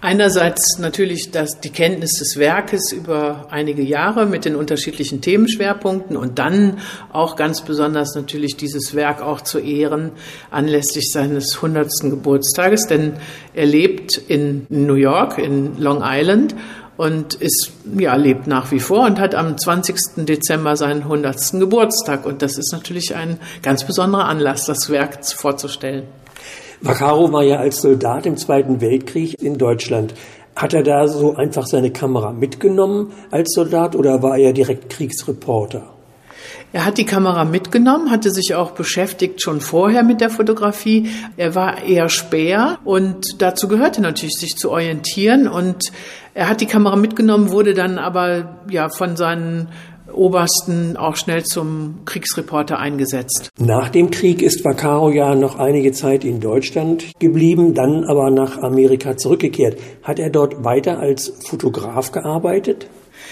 Einerseits natürlich die Kenntnis des Werkes über einige Jahre mit den unterschiedlichen Themenschwerpunkten und dann auch ganz besonders natürlich dieses Werk auch zu ehren anlässlich seines 100. Geburtstages, denn er lebt in New York, in Long Island und lebt nach wie vor und hat am 20. Dezember seinen 100. Geburtstag. Und das ist natürlich ein ganz besonderer Anlass, das Werk vorzustellen. Vaccaro war ja als Soldat im Zweiten Weltkrieg in Deutschland. Hat er da so einfach seine Kamera mitgenommen als Soldat oder war er direkt Kriegsreporter? Er hat die Kamera mitgenommen, hatte sich auch beschäftigt schon vorher mit der Fotografie. Er war eher Späher und dazu gehörte natürlich, sich zu orientieren. Und er hat die Kamera mitgenommen, wurde dann aber von seinen Obersten auch schnell zum Kriegsreporter eingesetzt. Nach dem Krieg ist Vaccaro ja noch einige Zeit in Deutschland geblieben, dann aber nach Amerika zurückgekehrt. Hat er dort weiter als Fotograf gearbeitet?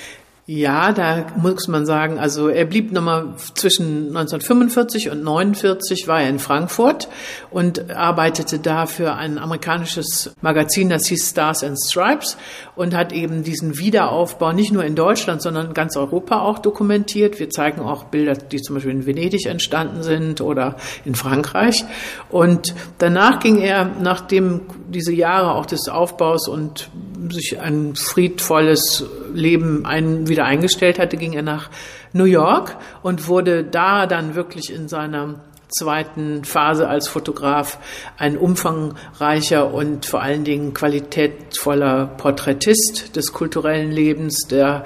Ja, da muss man sagen, also er blieb nochmal zwischen 1945 und 1949 war er in Frankfurt und arbeitete da für ein amerikanisches Magazin, das hieß Stars and Stripes und hat eben diesen Wiederaufbau nicht nur in Deutschland, sondern in ganz Europa auch dokumentiert. Wir zeigen auch Bilder, die zum Beispiel in Venedig entstanden sind oder in Frankreich. Und danach ging er, nachdem diese Jahre auch des Aufbaus und sich ein friedvolles Leben wieder eingestellt hatte, ging er nach New York und wurde da dann wirklich in seiner zweiten Phase als Fotograf ein umfangreicher und vor allen Dingen qualitätvoller Porträtist des kulturellen Lebens.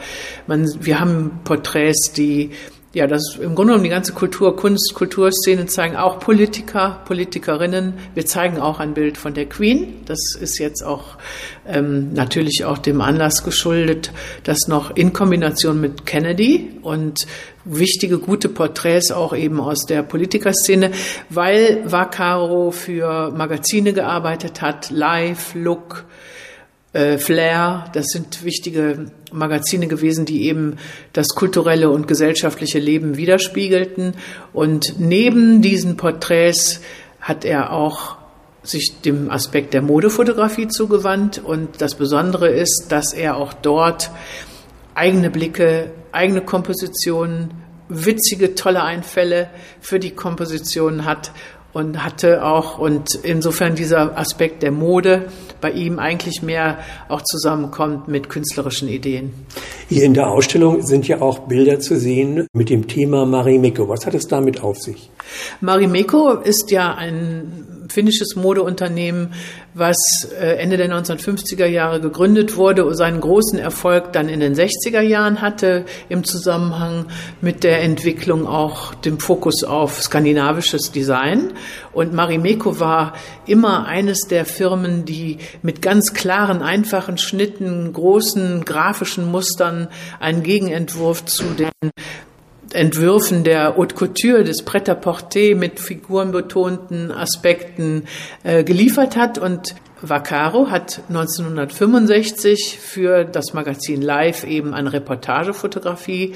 Wir haben Porträts, die das im Grunde genommen die ganze Kulturszene zeigen, auch Politiker, Politikerinnen. Wir zeigen auch ein Bild von der Queen. Das ist jetzt auch natürlich auch dem Anlass geschuldet, das noch in Kombination mit Kennedy und wichtige, gute Porträts auch eben aus der Politikerszene, weil Vaccaro für Magazine gearbeitet hat, Life, Look, Flair, das sind wichtige Magazine gewesen, die eben das kulturelle und gesellschaftliche Leben widerspiegelten. Und neben diesen Porträts hat er auch sich dem Aspekt der Modefotografie zugewandt. Und das Besondere ist, dass er auch dort eigene Blicke, eigene Kompositionen, witzige, tolle Einfälle für die Kompositionen hat. Und insofern dieser Aspekt der Mode bei ihm eigentlich mehr auch zusammenkommt mit künstlerischen Ideen. Hier in der Ausstellung sind ja auch Bilder zu sehen mit dem Thema Marimekko. Was hat es damit auf sich? Marimekko ist ja ein finnisches Modeunternehmen, was Ende der 1950er Jahre gegründet wurde und seinen großen Erfolg dann in den 60er Jahren hatte, im Zusammenhang mit der Entwicklung auch dem Fokus auf skandinavisches Design. Und Marimekko war immer eines der Firmen, die mit ganz klaren, einfachen Schnitten, großen grafischen Mustern einen Gegenentwurf zu den Entwürfen der Haute Couture, des Pret-à-Porter mit figurenbetonten Aspekten geliefert hat. Und Vaccaro hat 1965 für das Magazin Life eben eine Reportagefotografie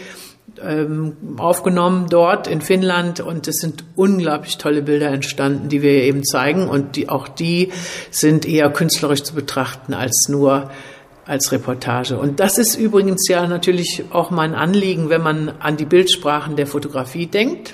aufgenommen dort in Finnland und es sind unglaublich tolle Bilder entstanden, die wir hier eben zeigen und die sind eher künstlerisch zu betrachten als nur als Reportage. Und das ist übrigens ja natürlich auch mein Anliegen, wenn man an die Bildsprachen der Fotografie denkt.